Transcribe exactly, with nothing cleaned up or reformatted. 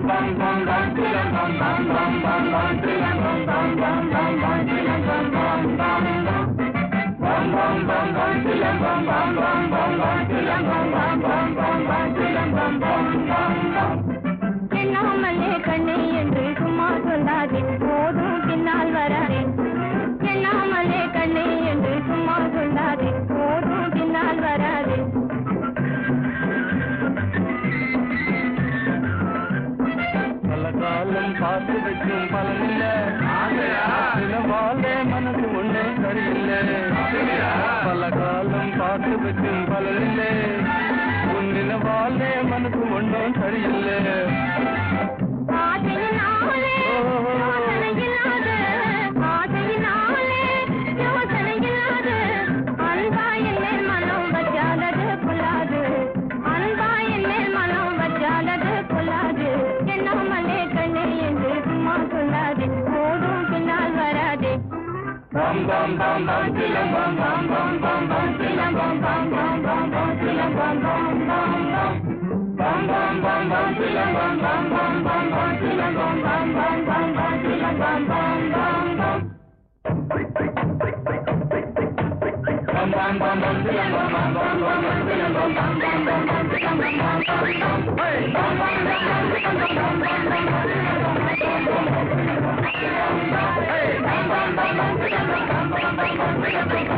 எண்ணாமலே கண்ணே என்று சும்மா சொல்லாதே போதும் பின்னால் வராதே எண்ணாமலே கண்ணே என்று சும்மா சொல்லாதே போதும் பின்னால் வராதே பல காலம் பார்த்து வைக்கும் பலனில்லை சில வாழ்வே மனசு ஒன்றே சரியில்லை பல காலம் பார்த்து வைக்கும் பலனில்லை உன்னில வாழ்வே மனசு ஒன்றும் சரியில்லை Bum bum bum bum tilam bum bum bum bum bum tilam bum bum bum bum bum tilam bum bum bum bum bum bum bum bum tilam bum bum bum bum bum tilam bum bum bum bum bum tilam bum bum bum bum bum bum bum bum tilam bum bum bum bum bum tilam bum bum bum bum bum tilam bum bum bum bum hey bum bum bum bum tilam bum bum bum bum bum hey bum bum bum bum tilam bum bum bum bum bum